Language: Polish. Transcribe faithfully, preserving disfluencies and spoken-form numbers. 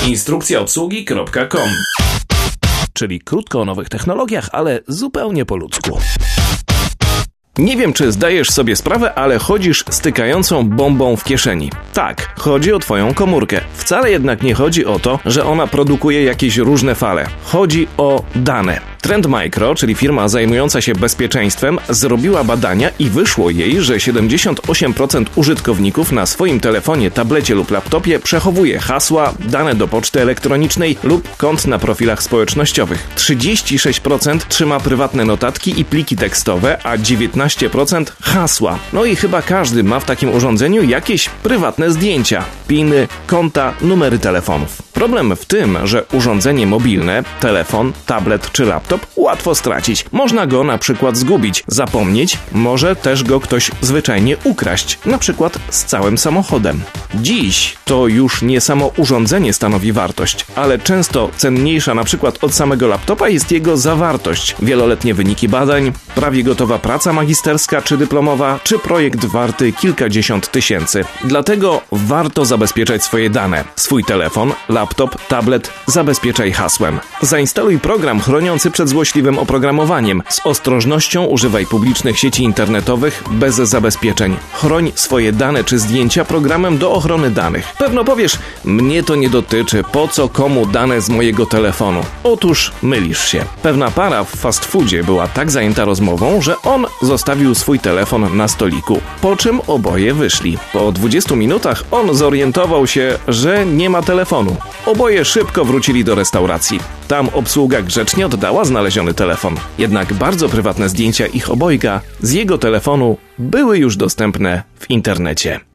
instrukcja obsługi kropka com. Czyli krótko o nowych technologiach, ale zupełnie po ludzku. Nie wiem, czy zdajesz sobie sprawę, ale chodzisz stykającą bombą w kieszeni. Tak, chodzi o twoją komórkę. Wcale jednak nie chodzi o to, że ona produkuje jakieś różne fale. Chodzi o dane. Trend Micro, czyli firma zajmująca się bezpieczeństwem, zrobiła badania i wyszło jej, że siedemdziesiąt osiem procent użytkowników na swoim telefonie, tablecie lub laptopie przechowuje hasła, dane do poczty elektronicznej lub kont na profilach społecznościowych. trzydzieści sześć procent trzyma prywatne notatki i pliki tekstowe, a dziewiętnaście procent hasła. No i chyba każdy ma w takim urządzeniu jakieś prywatne zdjęcia, piny, konta, numery telefonów. Problem w tym, że urządzenie mobilne, telefon, tablet czy laptop łatwo stracić. Można go na przykład zgubić, zapomnieć, może też go ktoś zwyczajnie ukraść, na przykład z całym samochodem. Dziś to już nie samo urządzenie stanowi wartość, ale często cenniejsza na przykład od samego laptopa jest jego zawartość. Wieloletnie wyniki badań, prawie gotowa praca magisterska czy dyplomowa, czy projekt warty kilkadziesiąt tysięcy. Dlatego warto zabezpieczać swoje dane. Swój telefon, laptop, tablet zabezpieczaj hasłem. Zainstaluj program chroniący przed złośliwym oprogramowaniem. Z ostrożnością używaj publicznych sieci internetowych bez zabezpieczeń. Chroń swoje dane czy zdjęcia programem do ochrony danych. Pewno powiesz, mnie to nie dotyczy, po co komu dane z mojego telefonu? Otóż mylisz się. Pewna para w fast foodzie była tak zajęta rozmową, że on zostawił swój telefon na stoliku, po czym oboje wyszli. Po dwudziestu minutach on zorientował się, że nie ma telefonu. Oboje szybko wrócili do restauracji. Tam obsługa grzecznie oddała znaleziony telefon. Jednak bardzo prywatne zdjęcia ich obojga z jego telefonu były już dostępne w internecie.